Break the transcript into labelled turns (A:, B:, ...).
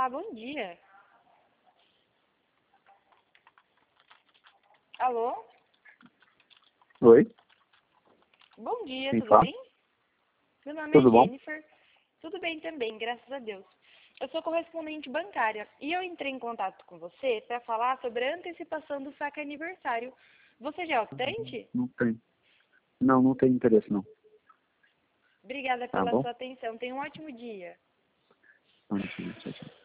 A: Olá, bom dia. Alô?
B: Oi,
A: Bom dia,
B: quem
A: tudo
B: fala?
A: bem? Meu nome é
B: Tudo bom?
A: Jennifer. Tudo bem também, graças a Deus. Eu sou correspondente bancária e eu entrei em contato com você para falar sobre a antecipação do saque aniversário. Você já é optante?
B: Não tem. Não, não tem interesse não.
A: Obrigada
B: Tá
A: pela
B: bom?
A: sua atenção. Tenha um ótimo dia.
B: Bom dia, tchau, tchau.